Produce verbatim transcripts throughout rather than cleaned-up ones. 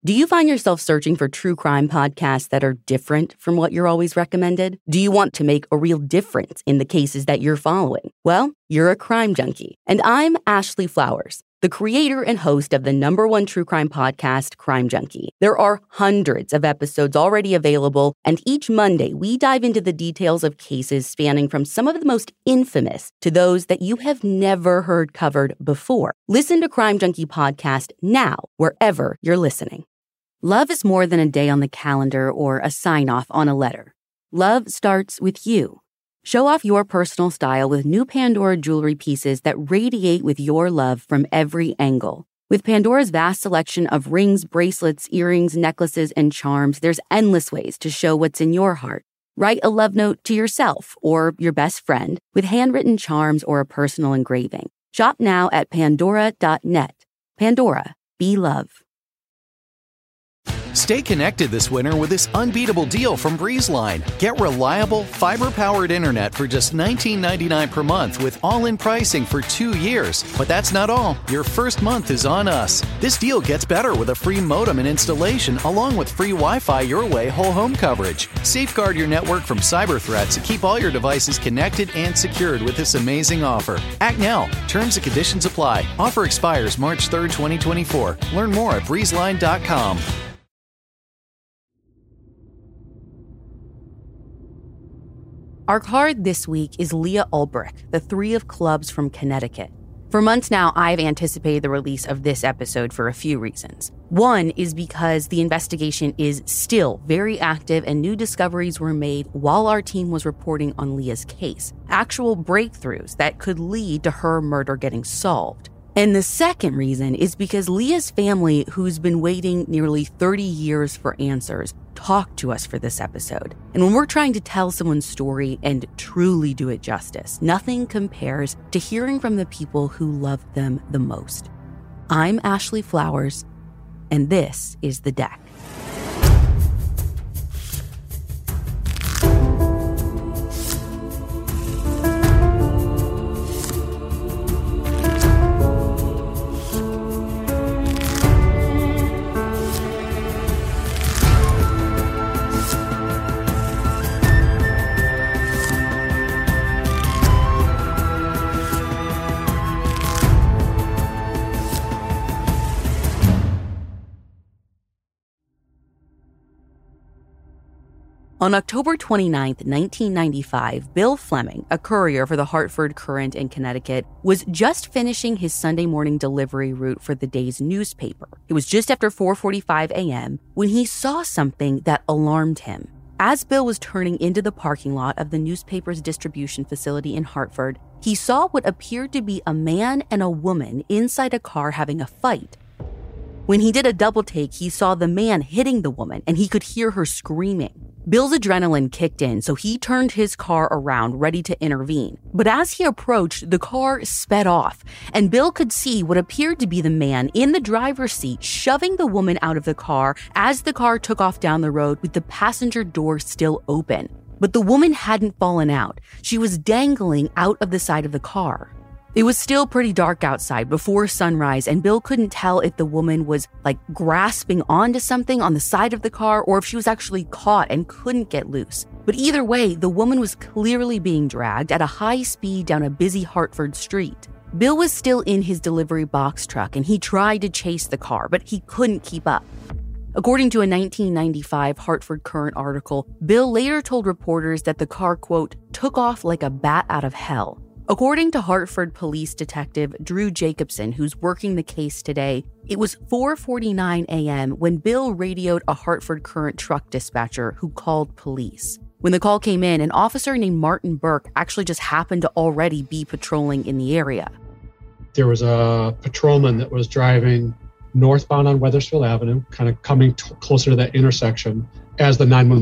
Do you find yourself searching for true crime podcasts that are different from what you're always recommended? Do you want to make a real difference in the cases that you're following? Well, you're a crime junkie. And I'm Ashley Flowers, the creator and host of the number one true crime podcast, Crime Junkie. There are hundreds of episodes already available, and each Monday we dive into the details of cases spanning from some of the most infamous to those that you have never heard covered before. Listen to Crime Junkie Podcast now, wherever you're listening. Love is more than a day on the calendar or a sign-off on a letter. Love starts with you. Show off your personal style with new Pandora jewelry pieces that radiate with your love from every angle. With Pandora's vast selection of rings, bracelets, earrings, necklaces, and charms, there's endless ways to show what's in your heart. Write a love note to yourself or your best friend with handwritten charms or a personal engraving. Shop now at pandora dot net. Pandora, be love. Stay connected this winter with this unbeatable deal from BreezeLine. Get reliable, fiber-powered internet for just nineteen ninety-nine dollars per month with all-in pricing for two years. But that's not all. Your first month is on us. This deal gets better with a free modem and installation, along with free Wi-Fi Your Way whole home coverage. Safeguard your network from cyber threats and keep all your devices connected and secured with this amazing offer. Act now. Terms and conditions apply. Offer expires March third, twenty twenty-four. Learn more at breeze line dot com. Our card this week is Leah Ulbrich, the Three of Clubs from Connecticut. For months now, I've anticipated the release of this episode for a few reasons. One is because the investigation is still very active and new discoveries were made while our team was reporting on Leah's case. Actual breakthroughs that could lead to her murder getting solved. And the second reason is because Leah's family, who's been waiting nearly thirty years for answers, talked to us for this episode. And when we're trying to tell someone's story and truly do it justice, nothing compares to hearing from the people who loved them the most. I'm Ashley Flowers, and this is The Deck. On October twenty-ninth, nineteen ninety-five, Bill Fleming, a courier for the Hartford Courant in Connecticut, was just finishing his Sunday morning delivery route for the day's newspaper. It was just after four forty-five a.m. when he saw something that alarmed him. As Bill was turning into the parking lot of the newspaper's distribution facility in Hartford, he saw what appeared to be a man and a woman inside a car having a fight. When he did a double take, he saw the man hitting the woman, and he could hear her screaming. Bill's adrenaline kicked in, so he turned his car around, ready to intervene. But as he approached, the car sped off, and Bill could see what appeared to be the man in the driver's seat shoving the woman out of the car as the car took off down the road with the passenger door still open. But the woman hadn't fallen out. She was dangling out of the side of the car. It was still pretty dark outside before sunrise, and Bill couldn't tell if the woman was like grasping onto something on the side of the car or if she was actually caught and couldn't get loose. But either way, the woman was clearly being dragged at a high speed down a busy Hartford street. Bill was still in his delivery box truck, and he tried to chase the car, but he couldn't keep up. According to a nineteen ninety-five Hartford Courant article, Bill later told reporters that the car, quote, took off like a bat out of hell. According to Hartford Police Detective Drew Jacobson, who's working the case today, it was four forty-nine a.m. when Bill radioed a Hartford Courant truck dispatcher who called police. When the call came in, an officer named Martin Burke actually just happened to already be patrolling in the area. There was a patrolman that was driving northbound on Wethersfield Avenue, kind of coming t- closer to that intersection as the nine one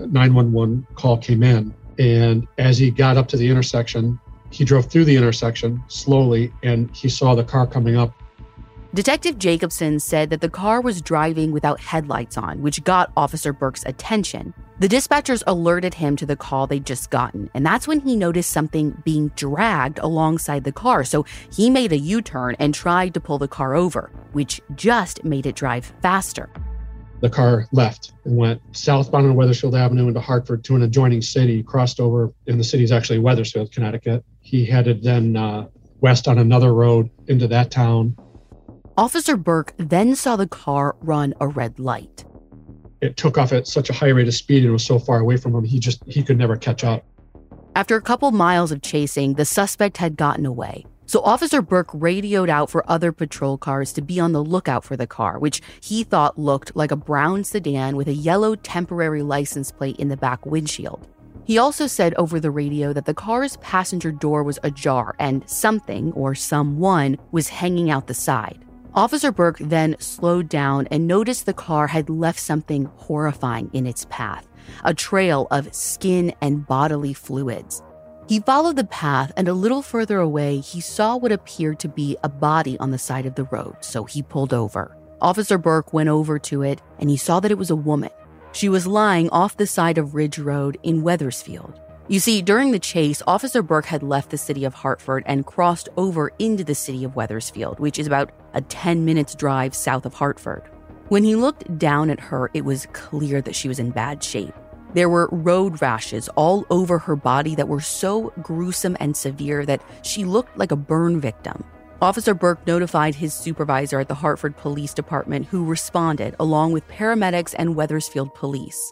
one call came in. And as he got up to the intersection, he drove through the intersection slowly, and he saw the car coming up. Detective Jacobson said that the car was driving without headlights on, which got Officer Burke's attention. The dispatchers alerted him to the call they'd just gotten, and that's when he noticed something being dragged alongside the car, so he made a U-turn and tried to pull the car over, which just made it drive faster. the car left and went southbound on Wethersfield Avenue into Hartford to an adjoining city, crossed over, and the city's actually Wethersfield, Connecticut. He headed then uh, west on another road into that town. Officer Burke then saw the car run a red light. It took off at such a high rate of speed and was so far away from him, he just he could never catch up. After a couple miles of chasing, the suspect had gotten away. So Officer Burke radioed out for other patrol cars to be on the lookout for the car, which he thought looked like a brown sedan with a yellow temporary license plate in the back windshield. He also said over the radio that the car's passenger door was ajar and something or someone was hanging out the side. Officer Burke then slowed down and noticed the car had left something horrifying in its path, a trail of skin and bodily fluids. He followed the path, and a little further away, he saw what appeared to be a body on the side of the road, so he pulled over. Officer Burke went over to it, and he saw that it was a woman. She was lying off the side of Ridge Road in Wethersfield. You see, during the chase, Officer Burke had left the city of Hartford and crossed over into the city of Wethersfield, which is about a ten minutes drive south of Hartford. When he looked down at her, it was clear that she was in bad shape. There were road rashes all over her body that were so gruesome and severe that she looked like a burn victim. Officer Burke notified his supervisor at the Hartford Police Department, who responded, along with paramedics and Wethersfield police.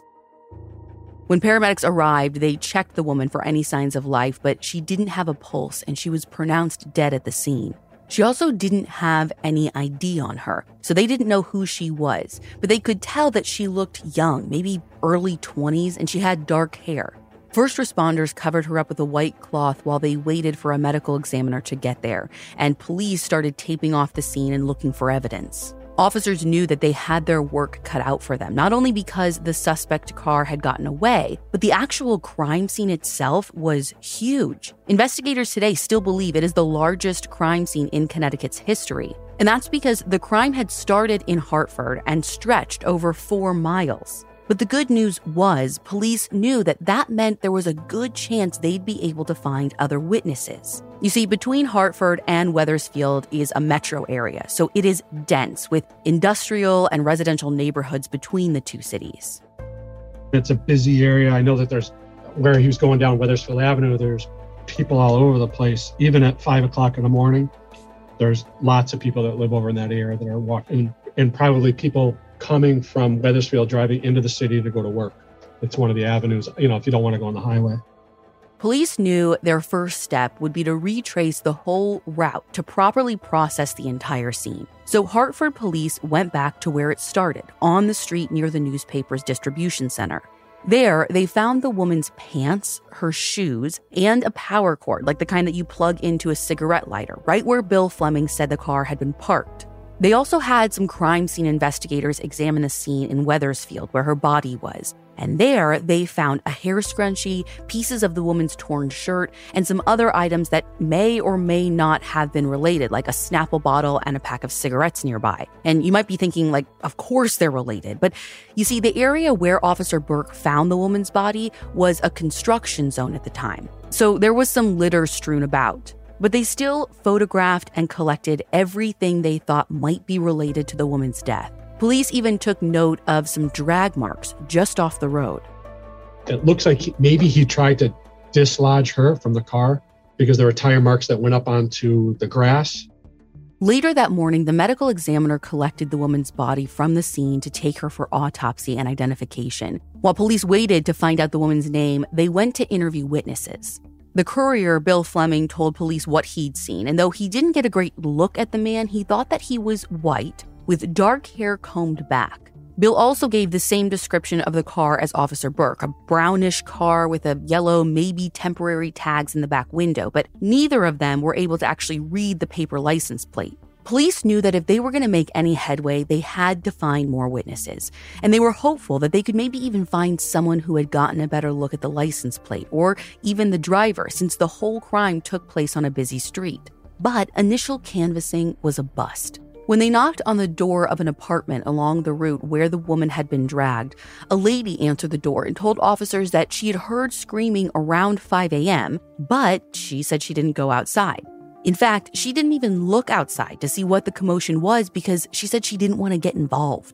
When paramedics arrived, they checked the woman for any signs of life, but she didn't have a pulse and she was pronounced dead at the scene. She also didn't have any I D on her, so they didn't know who she was, but they could tell that she looked young, maybe early twenties, and she had dark hair. First responders covered her up with a white cloth while they waited for a medical examiner to get there, and police started taping off the scene and looking for evidence. Officers knew that they had their work cut out for them, not only because the suspect car had gotten away, but the actual crime scene itself was huge. Investigators today still believe it is the largest crime scene in Connecticut's history. And that's because the crime had started in Hartford and stretched over four miles. But the good news was police knew that that meant there was a good chance they'd be able to find other witnesses. You see, between Hartford and Wethersfield is a metro area, so it is dense with industrial and residential neighborhoods between the two cities. It's a busy area. I know that there's, where he was going down Wethersfield Avenue, there's people all over the place. Even at five o'clock in the morning, there's lots of people that live over in that area that are walking, and probably people coming from Wethersfield driving into the city to go to work. It's one of the avenues, you know, if you don't want to go on the highway. Police knew their first step would be to retrace the whole route to properly process the entire scene. So Hartford police went back to where it started, on the street near the newspaper's distribution center. There, they found the woman's pants, her shoes, and a power cord, like the kind that you plug into a cigarette lighter, right where Bill Fleming said the car had been parked. They also had some crime scene investigators examine the scene in Wethersfield where her body was. And there, they found a hair scrunchie, pieces of the woman's torn shirt, and some other items that may or may not have been related, like a Snapple bottle and a pack of cigarettes nearby. And you might be thinking, like, of course they're related. But you see, the area where Officer Burke found the woman's body was a construction zone at the time. So there was some litter strewn about. But they still photographed and collected everything they thought might be related to the woman's death. Police even took note of some drag marks just off the road. It looks like he, maybe he tried to dislodge her from the car because there were tire marks that went up onto the grass. Later that morning, the medical examiner collected the woman's body from the scene to take her for autopsy and identification. While police waited to find out the woman's name, they went to interview witnesses. The courier, Bill Fleming, told police what he'd seen, and though he didn't get a great look at the man, he thought that he was white, with dark hair combed back. Bill also gave the same description of the car as Officer Burke, a brownish car with a yellow, maybe temporary tags in the back window, but neither of them were able to actually read the paper license plate. Police knew that if they were going to make any headway, they had to find more witnesses, and they were hopeful that they could maybe even find someone who had gotten a better look at the license plate, or even the driver, since the whole crime took place on a busy street. But initial canvassing was a bust. When they knocked on the door of an apartment along the route where the woman had been dragged, a lady answered the door and told officers that she had heard screaming around five a.m., but she said she didn't go outside. In fact, she didn't even look outside to see what the commotion was because she said she didn't want to get involved.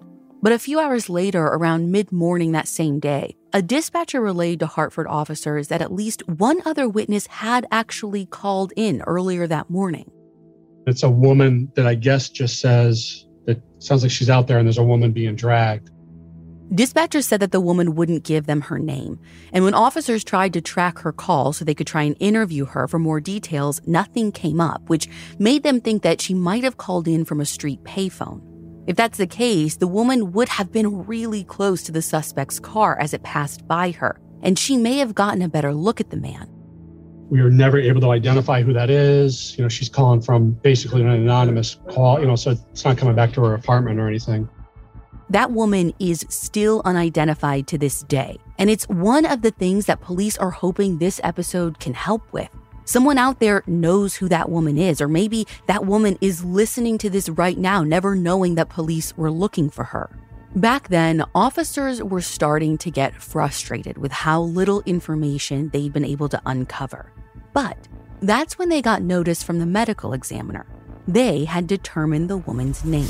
But a few hours later, around mid-morning that same day, a dispatcher relayed to Hartford officers that at least one other witness had actually called in earlier that morning. It's a woman that I guess just says that sounds like she's out there and there's a woman being dragged. Dispatchers said that the woman wouldn't give them her name, and when officers tried to track her call so they could try and interview her for more details, nothing came up, which made them think that she might have called in from a street payphone. If that's the case, the woman would have been really close to the suspect's car as it passed by her, and she may have gotten a better look at the man. We were never able to identify who that is. You know, she's calling from basically an anonymous call, you know, so it's not coming back to her apartment or anything. That woman is still unidentified to this day, and it's one of the things that police are hoping this episode can help with. Someone out there knows who that woman is, or maybe that woman is listening to this right now, never knowing that police were looking for her. Back then, officers were starting to get frustrated with how little information they'd been able to uncover. But that's when they got notice from the medical examiner. They had determined the woman's name.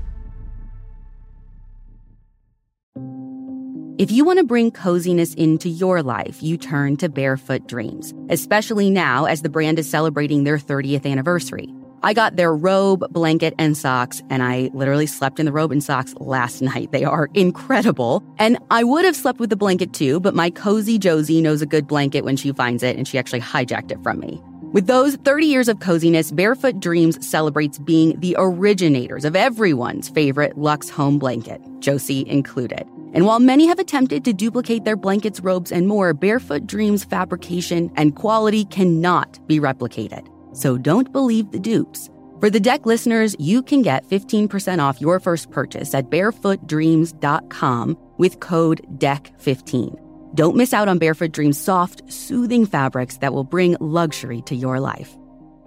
If you want to bring coziness into your life, you turn to Barefoot Dreams, especially now as the brand is celebrating their thirtieth anniversary. I got their robe, blanket, and socks, and I literally slept in the robe and socks last night. They are incredible. And I would have slept with the blanket too, but my cozy Josie knows a good blanket when she finds it, and she actually hijacked it from me. With those thirty years of coziness, Barefoot Dreams celebrates being the originators of everyone's favorite luxe home blanket, Josie included. And while many have attempted to duplicate their blankets, robes, and more, Barefoot Dreams fabrication and quality cannot be replicated. So don't believe the dupes. For the Deck listeners, you can get fifteen percent off your first purchase at barefoot dreams dot com with code D E C fifteen. Don't miss out on Barefoot Dreams' soft, soothing fabrics that will bring luxury to your life.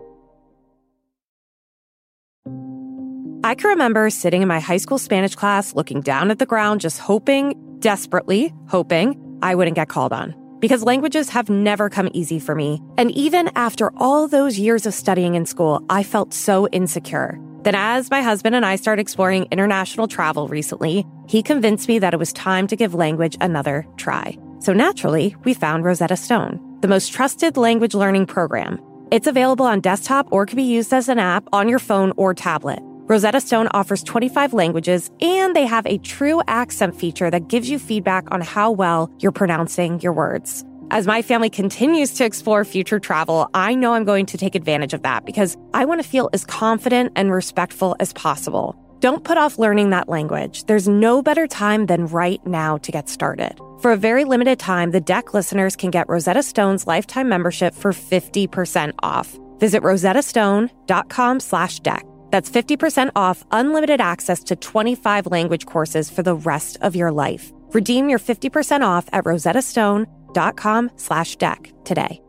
I can remember sitting in my high school Spanish class, looking down at the ground, just hoping, desperately hoping, I wouldn't get called on. Because languages have never come easy for me. And even after all those years of studying in school, I felt so insecure. Then as my husband and I started exploring international travel recently, he convinced me that it was time to give language another try. So naturally, we found Rosetta Stone, the most trusted language learning program. It's available on desktop or can be used as an app on your phone or tablet. Rosetta Stone offers twenty-five languages, and they have a true accent feature that gives you feedback on how well you're pronouncing your words. As my family continues to explore future travel, I know I'm going to take advantage of that because I want to feel as confident and respectful as possible. Don't put off learning that language. There's no better time than right now to get started. For a very limited time, the Deck listeners can get Rosetta Stone's lifetime membership for fifty percent off. Visit rosettastone.com slash deck. That's fifty percent off unlimited access to twenty-five language courses for the rest of your life. Redeem your fifty percent off at rosettastone.com slash deck today.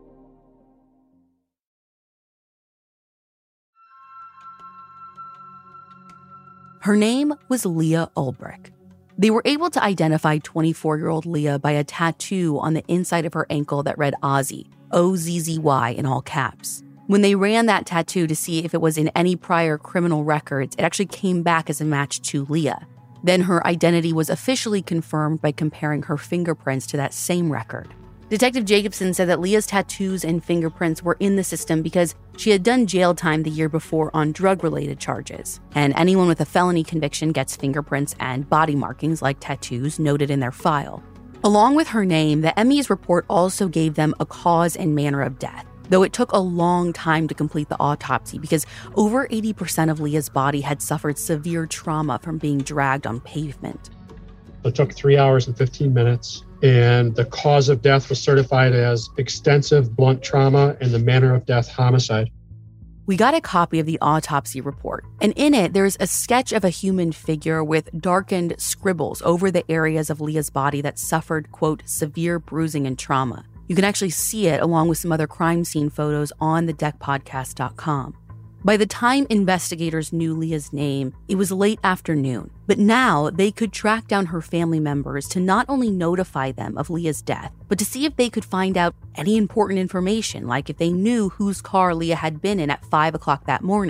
Her name was Leah Ulbrich. They were able to identify twenty-four-year-old Leah by a tattoo on the inside of her ankle that read Ozzy, O Z Z Y in all caps. When they ran that tattoo to see if it was in any prior criminal records, it actually came back as a match to Leah. Then her identity was officially confirmed by comparing her fingerprints to that same record. Detective Jacobson said that Leah's tattoos and fingerprints were in the system because she had done jail time the year before on drug-related charges. And anyone with a felony conviction gets fingerprints and body markings like tattoos noted in their file. Along with her name, the M E's report also gave them a cause and manner of death, though it took a long time to complete the autopsy because over eighty percent of Leah's body had suffered severe trauma from being dragged on pavement. It took three hours and fifteen minutes, and the cause of death was certified as extensive blunt trauma and the manner of death homicide. We got a copy of the autopsy report, and in it, there's a sketch of a human figure with darkened scribbles over the areas of Leah's body that suffered, quote, severe bruising and trauma. You can actually see it along with some other crime scene photos on the deck podcast dot com. By the time investigators knew Leah's name, it was late afternoon, but now they could track down her family members to not only notify them of Leah's death, but to see if they could find out any important information, like if they knew whose car Leah had been in at five o'clock that morning.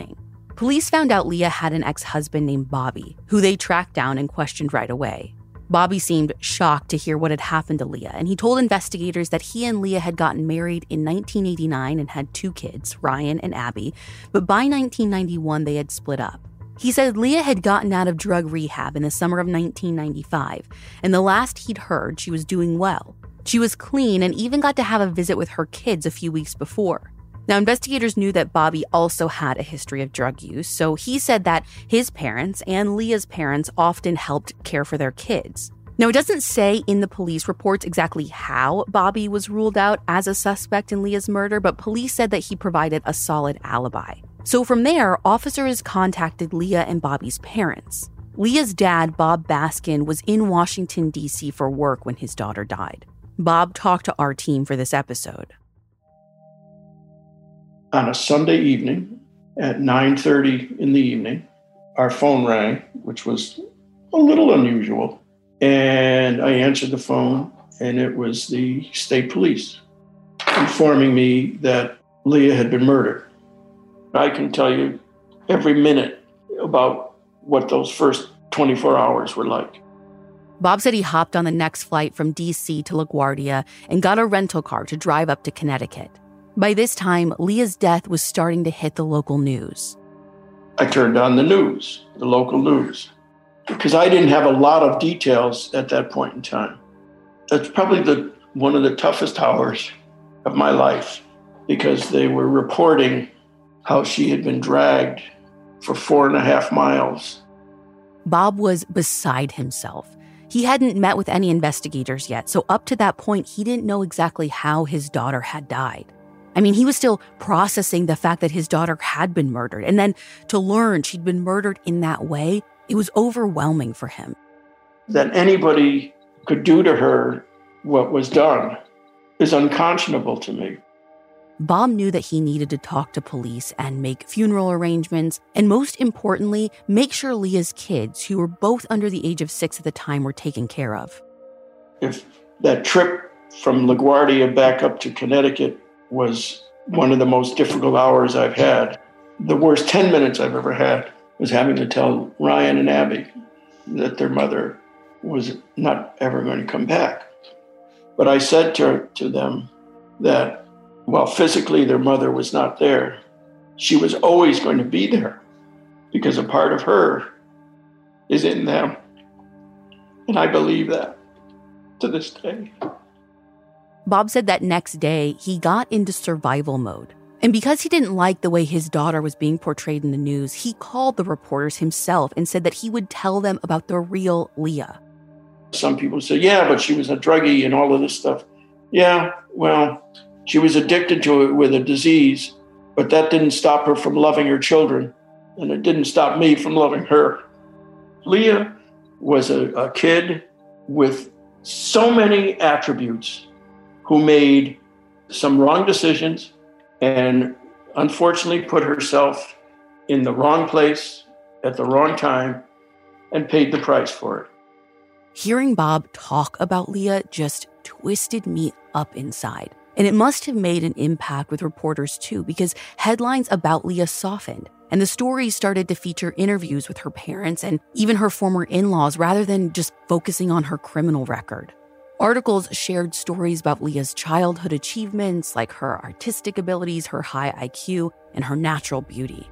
Police found out Leah had an ex-husband named Bobby, who they tracked down and questioned right away. Bobby seemed shocked to hear what had happened to Leah, and he told investigators that he and Leah had gotten married in nineteen eighty-nine and had two kids, Ryan and Abby, but by nineteen ninety-one they had split up. He said Leah had gotten out of drug rehab in the summer of nineteen ninety-five, and the last he'd heard, she was doing well. She was clean and even got to have a visit with her kids a few weeks before. Now, investigators knew that Bobby also had a history of drug use, so he said that his parents and Leah's parents often helped care for their kids. Now, it doesn't say in the police reports exactly how Bobby was ruled out as a suspect in Leah's murder, but police said that he provided a solid alibi. So from there, officers contacted Leah and Bobby's parents. Leah's dad, Bob Baskin, was in Washington, D C for work when his daughter died. Bob talked to our team for this episode. On a Sunday evening at nine thirty in the evening, our phone rang, which was a little unusual. And I answered the phone, and it was the state police informing me that Leah had been murdered. I can tell you every minute about what those first twenty-four hours were like. Bob said he hopped on the next flight from D C to LaGuardia and got a rental car to drive up to Connecticut. By this time, Leah's death was starting to hit the local news. I turned on the news, the local news, because I didn't have a lot of details at that point in time. That's probably the one of the toughest hours of my life, because they were reporting how she had been dragged for four and a half miles. Bob was beside himself. He hadn't met with any investigators yet, so up to that point, he didn't know exactly how his daughter had died. I mean, he was still processing the fact that his daughter had been murdered, and then to learn she'd been murdered in that way, it was overwhelming for him. That anybody could do to her what was done is unconscionable to me. Bob knew that he needed to talk to police and make funeral arrangements, and most importantly, make sure Leah's kids, who were both under the age of six at the time, were taken care of. If that trip from LaGuardia back up to Connecticut was one of the most difficult hours I've had, the worst ten minutes I've ever had was having to tell Ryan and Abby that their mother was not ever going to come back. But I said to, to them that while physically their mother was not there, she was always going to be there because a part of her is in them. And I believe that to this day. Bob said that next day, he got into survival mode. And because he didn't like the way his daughter was being portrayed in the news, he called the reporters himself and said that he would tell them about the real Leah. Some people say, yeah, but she was a druggie and all of this stuff. Yeah, well, she was addicted to it with a disease, but that didn't stop her from loving her children, and it didn't stop me from loving her. Leah was a, a kid with so many attributes who made some wrong decisions and unfortunately put herself in the wrong place at the wrong time and paid the price for it. Hearing Bob talk about Leah just twisted me up inside. And it must have made an impact with reporters too, because headlines about Leah softened, and the stories started to feature interviews with her parents and even her former in-laws rather than just focusing on her criminal record. Articles shared stories about Leah's childhood achievements, like her artistic abilities, her high I Q, and her natural beauty.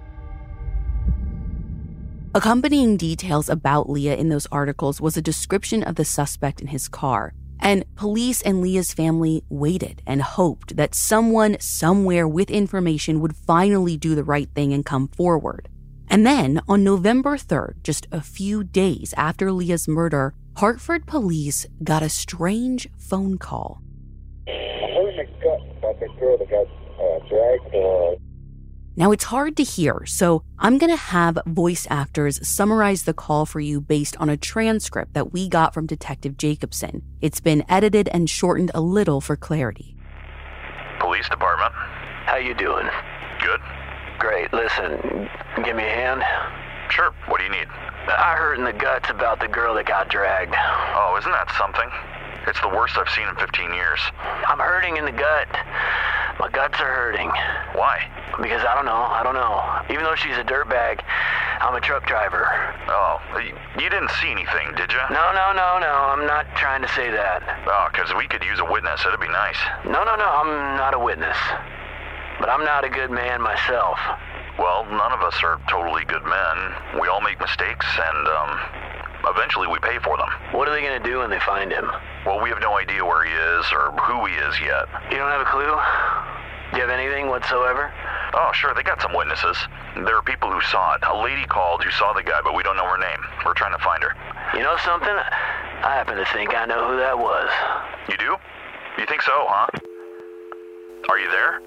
Accompanying details about Leah in those articles was a description of the suspect in his car, and police and Leah's family waited and hoped that someone somewhere with information would finally do the right thing and come forward. And then, on November third, just a few days after Leah's murder, Hartford police got a strange phone call. I heard in the gut about the girl that got uh, dragged. Uh... Now, it's hard to hear, so I'm going to have voice actors summarize the call for you based on a transcript that we got from Detective Jacobson. It's been edited and shortened a little for clarity. Police department. How you doing? Good. Great. Listen, give me a hand. Sure. What do you need? I heard in the guts about the girl that got dragged. Oh, isn't that something? It's the worst I've seen in fifteen years. I'm hurting in the gut. My guts are hurting. Why? Because I don't know, I don't know. Even though she's a dirtbag, I'm a truck driver. Oh, you didn't see anything, did you? No, no, no, no, I'm not trying to say that. Oh, because we could use a witness. It'd be nice. No, no, no, I'm not a witness. But I'm not a good man myself. Well, none of us are totally good men. We all make mistakes, and, um, eventually we pay for them. What are they going to do when they find him? Well, we have no idea where he is or who he is yet. You don't have a clue? Do you have anything whatsoever? Oh, sure, they got some witnesses. There are people who saw it. A lady called who saw the guy, but we don't know her name. We're trying to find her. You know something? I happen to think I know who that was. You do? You think so, huh? Are you there?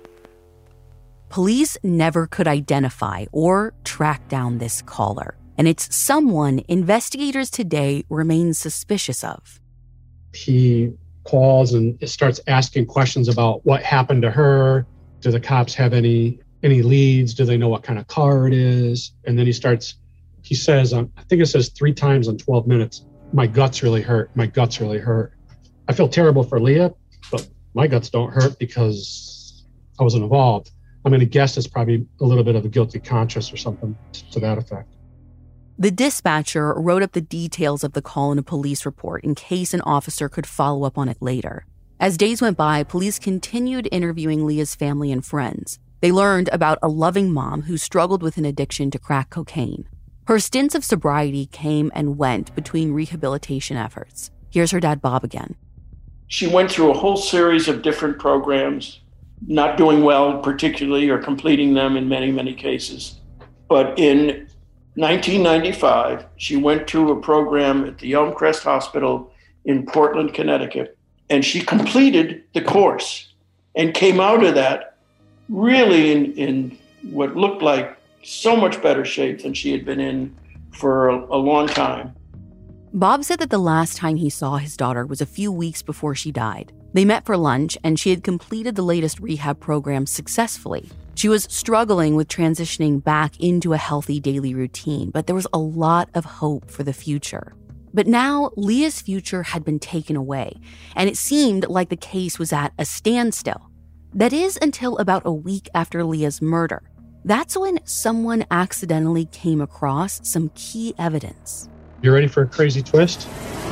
Police never could identify or track down this caller, and it's someone investigators today remain suspicious of. He calls and starts asking questions about what happened to her. Do the cops have any any leads? Do they know what kind of car it is? And then he starts, he says, um, I think it says three times in twelve minutes, my guts really hurt. My guts really hurt. I feel terrible for Leah, but my guts don't hurt because I wasn't involved. I'm going to guess it's probably a little bit of a guilty conscience or something to that effect. The dispatcher wrote up the details of the call in a police report in case an officer could follow up on it later. As days went by, police continued interviewing Leah's family and friends. They learned about a loving mom who struggled with an addiction to crack cocaine. Her stints of sobriety came and went between rehabilitation efforts. Here's her dad, Bob, again. She went through a whole series of different programs, not doing well particularly or completing them in many, many cases. But in nineteen ninety-five, she went to a program at the Elmcrest Hospital in Portland, Connecticut, and she completed the course and came out of that really in, in what looked like so much better shape than she had been in for a, a long time. Bob said that the last time he saw his daughter was a few weeks before she died. They met for lunch, and she had completed the latest rehab program successfully. She was struggling with transitioning back into a healthy daily routine, but there was a lot of hope for the future. But now, Leah's future had been taken away, and it seemed like the case was at a standstill. That is until about a week after Leah's murder. That's when someone accidentally came across some key evidence. You ready for a crazy twist?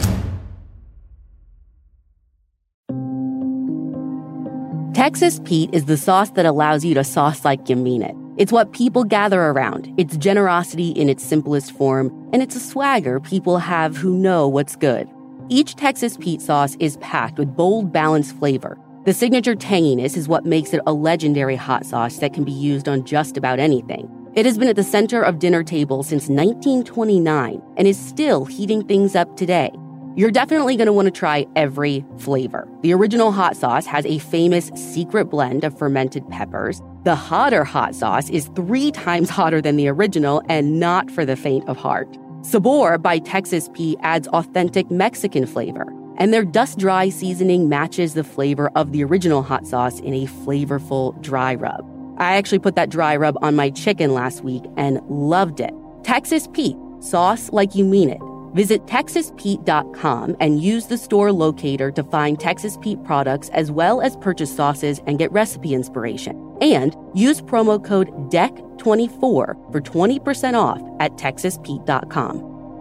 Texas Pete is the sauce that allows you to sauce like you mean it. It's what people gather around. It's generosity in its simplest form, and it's a swagger people have who know what's good. Each Texas Pete sauce is packed with bold, balanced flavor. The signature tanginess is what makes it a legendary hot sauce that can be used on just about anything. It has been at the center of dinner tables since nineteen twenty-nine and is still heating things up today. You're definitely going to want to try every flavor. The original hot sauce has a famous secret blend of fermented peppers. The hotter hot sauce is three times hotter than the original and not for the faint of heart. Sabor by Texas Pete adds authentic Mexican flavor, and their dust-dry seasoning matches the flavor of the original hot sauce in a flavorful dry rub. I actually put that dry rub on my chicken last week and loved it. Texas Pete, sauce like you mean it. Visit texas pete dot com and use the store locator to find Texas Pete products as well as purchase sauces and get recipe inspiration. And use promo code D E C twenty-four for twenty percent off at texas pete dot com.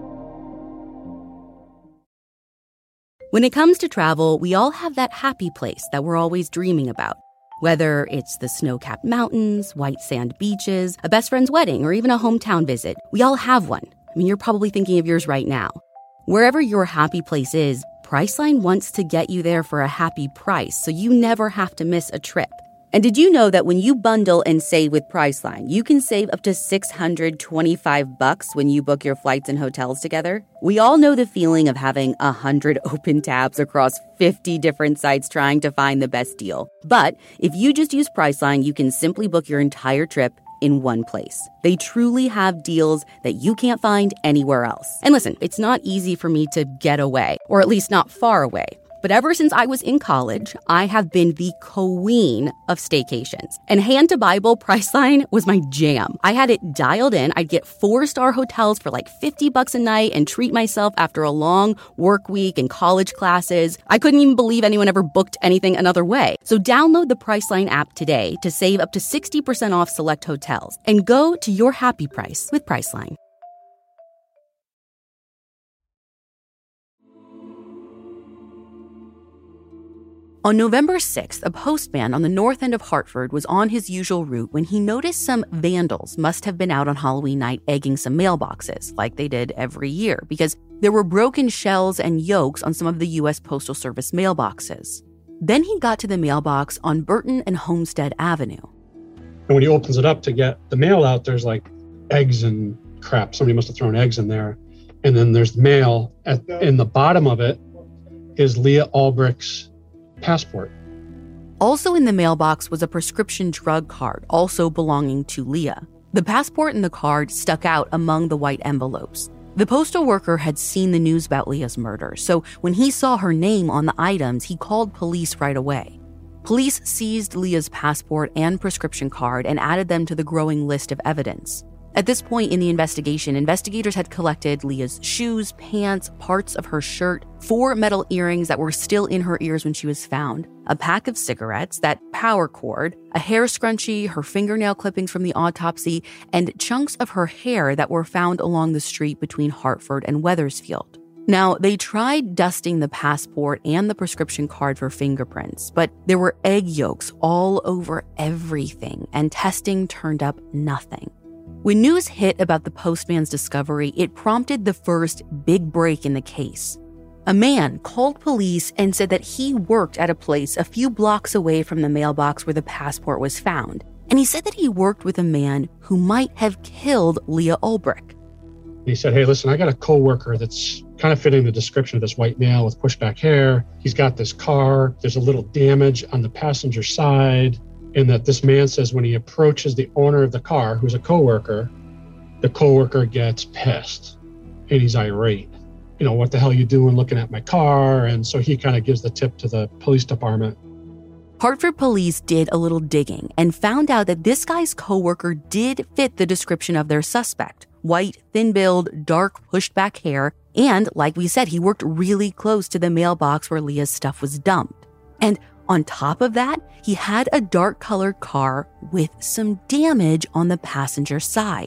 When it comes to travel, we all have that happy place that we're always dreaming about. Whether it's the snow-capped mountains, white sand beaches, a best friend's wedding, or even a hometown visit, we all have one. I mean, you're probably thinking of yours right now. Wherever your happy place is, Priceline wants to get you there for a happy price, so you never have to miss a trip. And did you know that when you bundle and save with Priceline, you can save up to six hundred twenty-five bucks when you book your flights and hotels together? We all know the feeling of having one hundred open tabs across fifty different sites trying to find the best deal. But if you just use Priceline, you can simply book your entire trip in one place. They truly have deals that you can't find anywhere else. And listen, it's not easy for me to get away, or at least not far away. But ever since I was in college, I have been the queen of staycations. And Hand to Bible Priceline was my jam. I had it dialed in. I'd get four-star hotels for like fifty bucks a night and treat myself after a long work week and college classes. I couldn't even believe anyone ever booked anything another way. So download the Priceline app today to save up to sixty percent off select hotels and go to your happy price with Priceline. On November sixth, a postman on the north end of Hartford was on his usual route when he noticed some vandals must have been out on Halloween night egging some mailboxes, like they did every year, because there were broken shells and yolks on some of the U S Postal Service mailboxes. Then he got to the mailbox on Burton and Homestead Avenue. And when he opens it up to get the mail out, there's like eggs and crap. Somebody must have thrown eggs in there. And then there's mail. At, in the bottom of it is Leah Ulbrich's passport. Also in the mailbox was a prescription drug card, also belonging to Leah. The passport and the card stuck out among the white envelopes. The postal worker had seen the news about Leah's murder, so when he saw her name on the items, he called police right away. Police seized Leah's passport and prescription card and added them to the growing list of evidence. At this point in the investigation, investigators had collected Leah's shoes, pants, parts of her shirt, four metal earrings that were still in her ears when she was found, a pack of cigarettes, that power cord, a hair scrunchie, her fingernail clippings from the autopsy, and chunks of her hair that were found along the street between Hartford and Wethersfield. Now, they tried dusting the passport and the prescription card for fingerprints, but there were egg yolks all over everything, and testing turned up nothing. When news hit about the postman's discovery, it prompted the first big break in the case. A man called police and said that he worked at a place a few blocks away from the mailbox where the passport was found. And he said that he worked with a man who might have killed Leah Ulbrich. He said, hey, listen, I got a coworker that's kind of fitting the description of this white male with pushback hair. He's got this car. There's a little damage on the passenger side. And that this man says when he approaches the owner of the car, who's a coworker, the coworker gets pissed and he's irate. You know, what the hell are you doing looking at my car? And so he kind of gives the tip to the police department. Hartford police did a little digging and found out that this guy's coworker did fit the description of their suspect. White, thin-billed, dark, pushed-back hair. And like we said, he worked really close to the mailbox where Leah's stuff was dumped. And on top of that, he had a dark-colored car with some damage on the passenger side.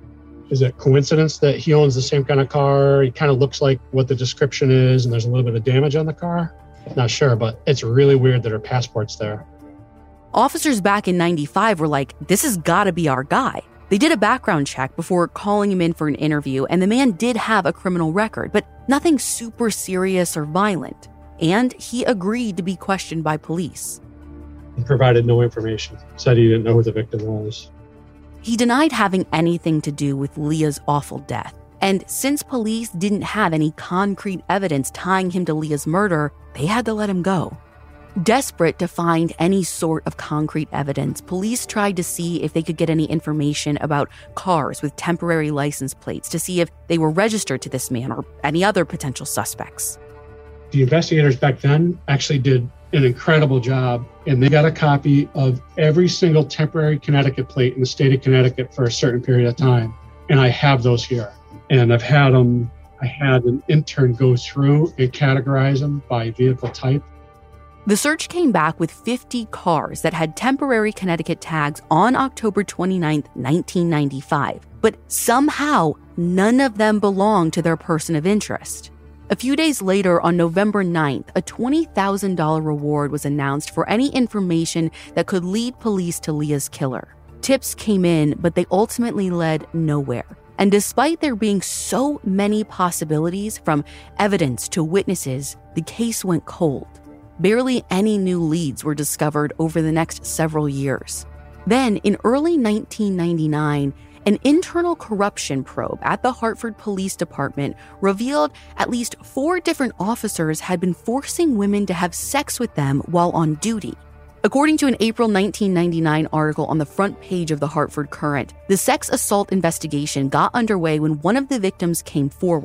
Is it coincidence that he owns the same kind of car? He kind of looks like what the description is, and there's a little bit of damage on the car? Not sure, but it's really weird that her passport's there. Officers back in ninety-five were like, this has got to be our guy. They did a background check before calling him in for an interview, and the man did have a criminal record, but nothing super serious or violent. And he agreed to be questioned by police. He provided no information, said he didn't know who the victim was. He denied having anything to do with Leah's awful death. And since police didn't have any concrete evidence tying him to Leah's murder, they had to let him go. Desperate to find any sort of concrete evidence, police tried to see if they could get any information about cars with temporary license plates to see if they were registered to this man or any other potential suspects. The investigators back then actually did an incredible job, and they got a copy of every single temporary Connecticut plate in the state of Connecticut for a certain period of time. And I have those here. And I've had them, I had an intern go through and categorize them by vehicle type. The search came back with fifty cars that had temporary Connecticut tags on October twenty-ninth, nineteen ninety-five. But somehow, none of them belonged to their person of interest. A few days later, on November ninth, a twenty thousand dollars reward was announced for any information that could lead police to Leah's killer. Tips came in, but they ultimately led nowhere. And despite there being so many possibilities, from evidence to witnesses, the case went cold. Barely any new leads were discovered over the next several years. Then, in early nineteen ninety-nine, an internal corruption probe at the Hartford Police Department revealed at least four different officers had been forcing women to have sex with them while on duty. According to an April nineteen ninety-nine article on the front page of the Hartford Courant, the sex assault investigation got underway when one of the victims came forward.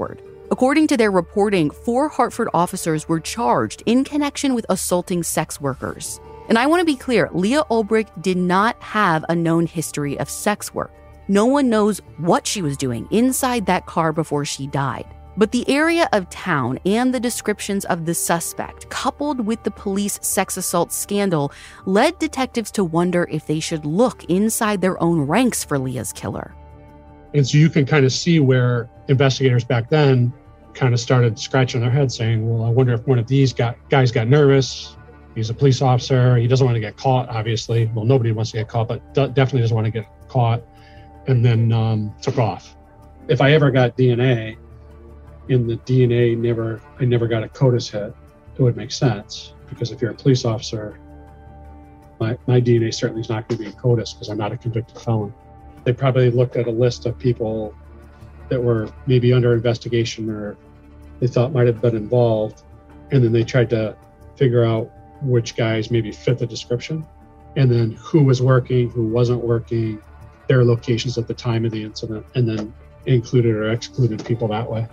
According to their reporting, four Hartford officers were charged in connection with assaulting sex workers. And I want to be clear, Leah Ulbrich did not have a known history of sex work. No one knows what she was doing inside that car before she died. But the area of town and the descriptions of the suspect, coupled with the police sex assault scandal, led detectives to wonder if they should look inside their own ranks for Leah's killer. And so you can kind of see where investigators back then kind of started scratching their heads saying, well, I wonder if one of these got, guys got nervous. He's a police officer. He doesn't want to get caught, obviously. Well, nobody wants to get caught, but d- definitely doesn't want to get caught. And then um, took off. If I ever got D N A and the D N A never, I never got a CODIS hit, it would make sense. Because if you're a police officer, my, my D N A certainly is not going to be in CODIS because I'm not a convicted felon. They probably looked at a list of people that were maybe under investigation or they thought might have been involved. And then they tried to figure out which guys maybe fit the description. And then who was working, who wasn't working, their locations at the time of the incident, and then included or excluded people that way.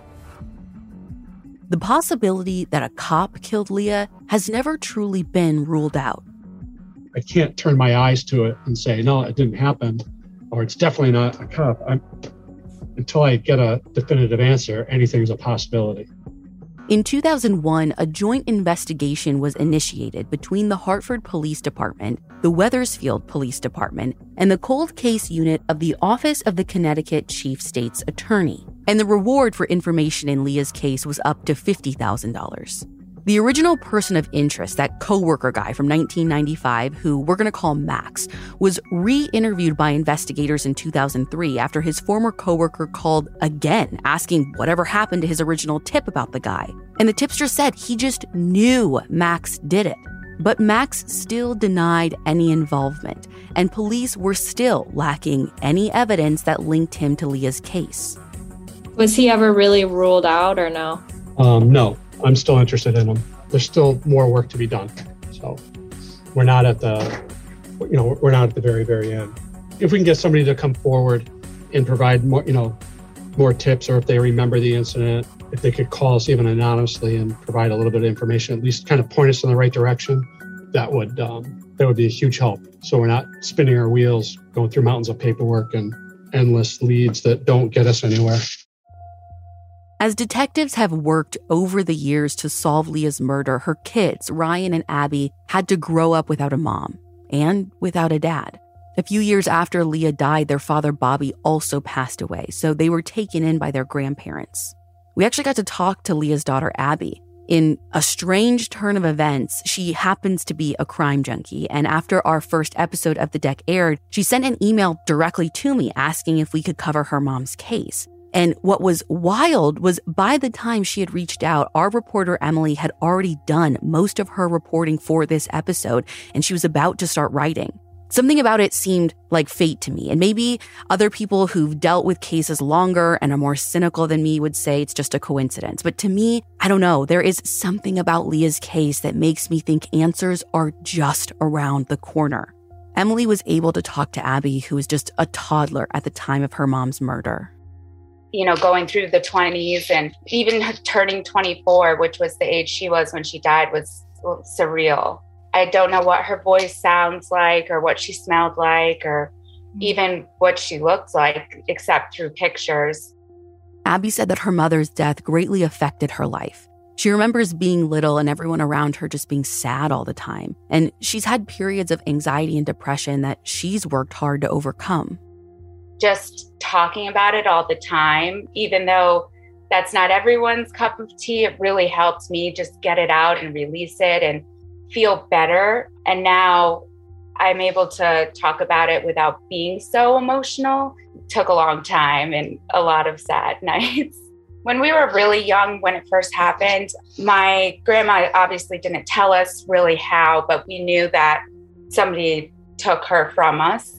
The possibility that a cop killed Leah has never truly been ruled out. I can't turn my eyes to it and say, no, it didn't happen, or it's definitely not a cop. I'm, until I get a definitive answer, anything's a possibility. In two thousand one, a joint investigation was initiated between the Hartford Police Department, the Wethersfield Police Department, and the Cold Case Unit of the Office of the Connecticut Chief State's Attorney. And the reward for information in Leah's case was up to fifty thousand dollars. The original person of interest, that coworker guy from nineteen ninety-five, who we're going to call Max, was re-interviewed by investigators in two thousand three after his former coworker called again, asking whatever happened to his original tip about the guy. And the tipster said he just knew Max did it. But Max still denied any involvement, and police were still lacking any evidence that linked him to Leah's case. Was he ever really ruled out or no? Um, no. I'm still interested in them. There's still more work to be done. So we're not at the, you know, we're not at the very, very end. If we can get somebody to come forward and provide more, you know, more tips, or if they remember the incident, if they could call us even anonymously and provide a little bit of information, at least kind of point us in the right direction, that would, um, that would be a huge help. So we're not spinning our wheels, going through mountains of paperwork and endless leads that don't get us anywhere. As detectives have worked over the years to solve Leah's murder, her kids, Ryan and Abby, had to grow up without a mom and without a dad. A few years after Leah died, their father, Bobby, also passed away, so they were taken in by their grandparents. We actually got to talk to Leah's daughter, Abby. In a strange turn of events, she happens to be a crime junkie, and after our first episode of The Deck aired, she sent an email directly to me asking if we could cover her mom's case. And what was wild was by the time she had reached out, our reporter Emily had already done most of her reporting for this episode, and she was about to start writing. Something about it seemed like fate to me, and maybe other people who've dealt with cases longer and are more cynical than me would say it's just a coincidence. But to me, I don't know, there is something about Leah's case that makes me think answers are just around the corner. Emily was able to talk to Abby, who was just a toddler at the time of her mom's murder. You know, going through the twenties and even turning twenty-four, which was the age she was when she died, was surreal. I don't know what her voice sounds like or what she smelled like or even what she looked like, except through pictures. Abby said that her mother's death greatly affected her life. She remembers being little and everyone around her just being sad all the time. And she's had periods of anxiety and depression that she's worked hard to overcome. Just talking about it all the time, even though that's not everyone's cup of tea, it really helped me just get it out and release it and feel better. And now I'm able to talk about it without being so emotional. It took a long time and a lot of sad nights. When we were really young, when it first happened, my grandma obviously didn't tell us really how, but we knew that somebody took her from us.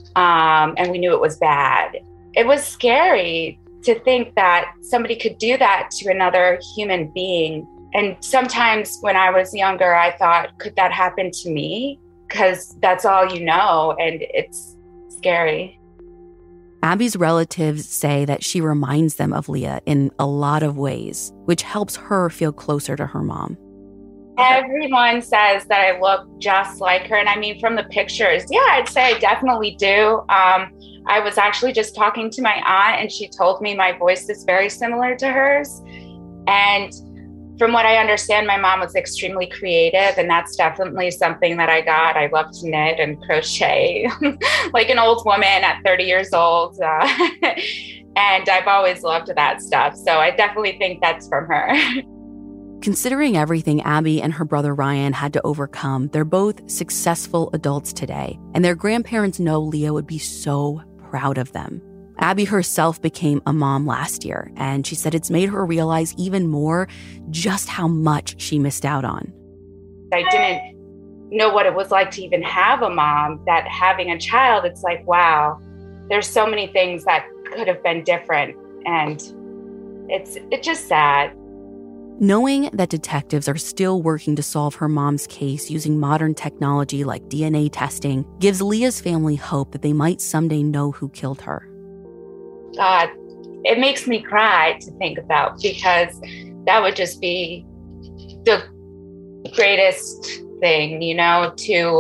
Um, and we knew it was bad. It was scary to think that somebody could do that to another human being. And sometimes when I was younger, I thought, could that happen to me? Because that's all you know, and it's scary. Abby's relatives say that she reminds them of Leah in a lot of ways, which helps her feel closer to her mom. Everyone says that I look just like her. And I mean, from the pictures, yeah, I'd say I definitely do. Um, I was actually just talking to my aunt and she told me my voice is very similar to hers. And from what I understand, my mom was extremely creative, and that's definitely something that I got. I love to knit and crochet like an old woman at thirty years old. Uh, and I've always loved that stuff. So I definitely think that's from her. Considering everything Abby and her brother Ryan had to overcome, they're both successful adults today, and their grandparents know Leah would be so proud of them. Abby herself became a mom last year, and she said it's made her realize even more just how much she missed out on. I didn't know what it was like to even have a mom, that having a child, it's like, wow, there's so many things that could have been different, and it's it's just sad. Knowing that detectives are still working to solve her mom's case using modern technology like D N A testing gives Leah's family hope that they might someday know who killed her. God, it makes me cry to think about, because that would just be the greatest thing, you know,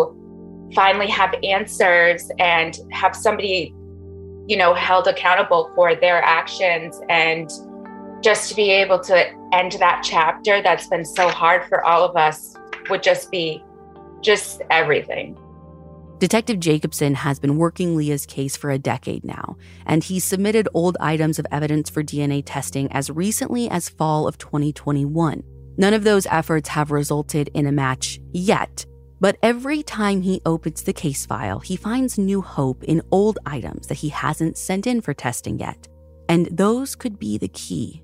to finally have answers and have somebody, you know, held accountable for their actions, and just to be able to end that chapter that's been so hard for all of us would just be just everything. Detective Jacobson has been working Leah's case for a decade now, and he submitted old items of evidence for D N A testing as recently as fall of twenty twenty-one. None of those efforts have resulted in a match yet, but every time he opens the case file, he finds new hope in old items that he hasn't sent in for testing yet, and those could be the key.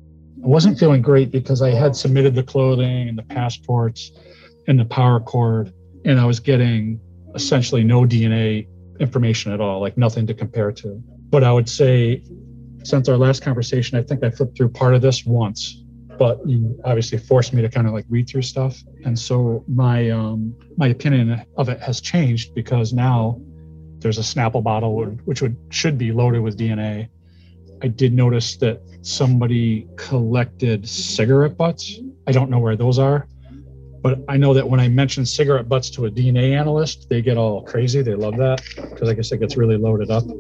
I wasn't feeling great because I had submitted the clothing and the passports and the power cord, and I was getting essentially no D N A information at all, like nothing to compare to. But I would say, since our last conversation, I think I flipped through part of this once, but you obviously forced me to kind of like read through stuff. And so my um, my opinion of it has changed, because now there's a Snapple bottle which would should be loaded with D N A. I did notice that somebody collected cigarette butts. I don't know where those are, but I know that when I mention cigarette butts to a D N A analyst, they get all crazy. They love that, because I guess it gets really loaded up.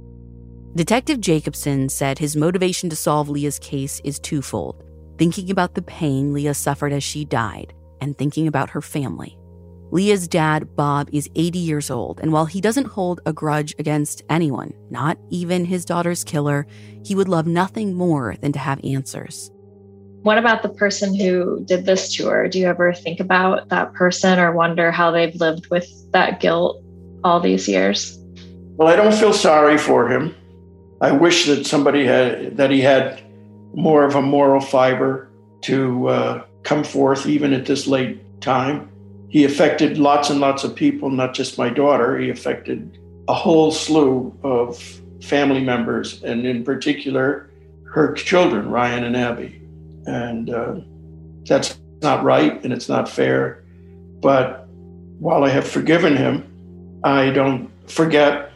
Detective Jacobson said his motivation to solve Leah's case is twofold: thinking about the pain Leah suffered as she died, and thinking about her family. Leah's dad, Bob, is eighty years old, and while he doesn't hold a grudge against anyone, not even his daughter's killer, he would love nothing more than to have answers. What about the person who did this to her? Do you ever think about that person or wonder how they've lived with that guilt all these years? Well, I don't feel sorry for him. I wish that somebody had, that he had more of a moral fiber to uh, come forth even at this late time. He affected lots and lots of people, not just my daughter. He affected a whole slew of family members, and in particular, her children, Ryan and Abby. And uh, that's not right, and it's not fair. But while I have forgiven him, I don't forget.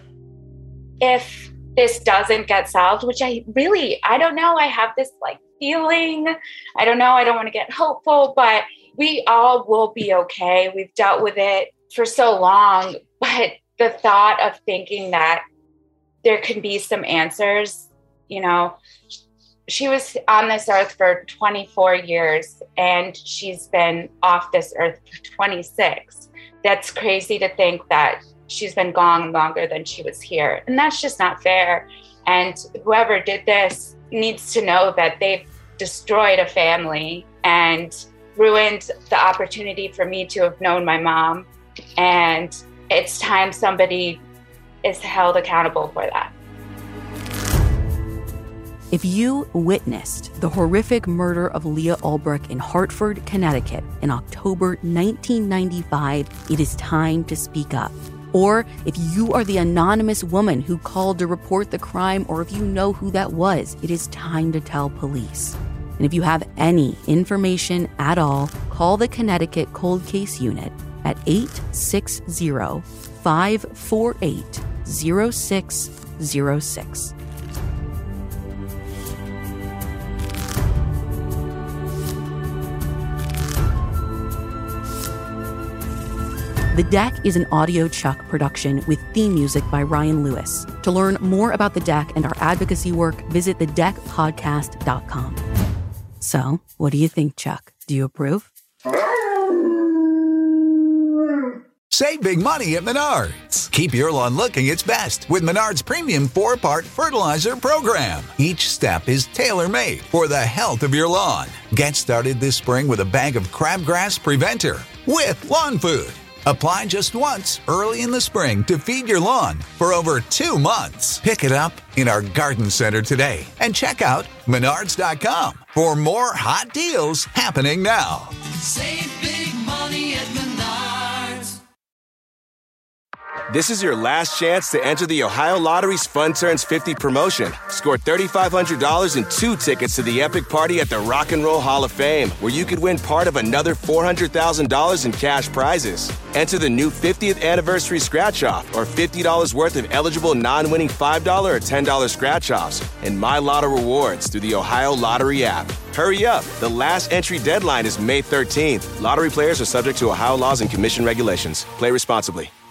If this doesn't get solved, which I really, I don't know, I have this like feeling, I don't know, I don't want to get hopeful, but we all will be okay. We've dealt with it for so long, but the thought of thinking that there can be some answers, you know, she was on this earth for twenty-four years and she's been off this earth for twenty-six. That's crazy to think that she's been gone longer than she was here. And that's just not fair. And whoever did this needs to know that they've destroyed a family and ruined the opportunity for me to have known my mom. And it's time somebody is held accountable for that. If you witnessed the horrific murder of Leah Ulbrich in Hartford, Connecticut in October nineteen ninety-five, it is time to speak up. Or if you are the anonymous woman who called to report the crime, or if you know who that was, it is time to tell police. And if you have any information at all, call the Connecticut Cold Case Unit at eight six zero, five four eight, zero six zero six. The Deck is an Audio Chuck production with theme music by Ryan Lewis. To learn more about The Deck and our advocacy work, visit the deck podcast dot com. So, what do you think, Chuck? Do you approve? Save big money at Menards. Keep your lawn looking its best with Menards Premium four-part fertilizer program. Each step is tailor-made for the health of your lawn. Get started this spring with a bag of crabgrass preventer with lawn food. Apply just once early in the spring to feed your lawn for over two months. Pick it up in our garden center today and check out menards dot com for more hot deals happening now. Save big money at Menards. This is your last chance to enter the Ohio Lottery's Fun Turns fifty promotion. Score three thousand five hundred dollars and two tickets to the epic party at the Rock and Roll Hall of Fame, where you could win part of another four hundred thousand dollars in cash prizes. Enter the new fiftieth anniversary scratch-off or fifty dollars worth of eligible non-winning five dollars or ten dollars scratch-offs and My Lotto rewards through the Ohio Lottery app. Hurry up. The last entry deadline is May thirteenth. Lottery players are subject to Ohio laws and commission regulations. Play responsibly.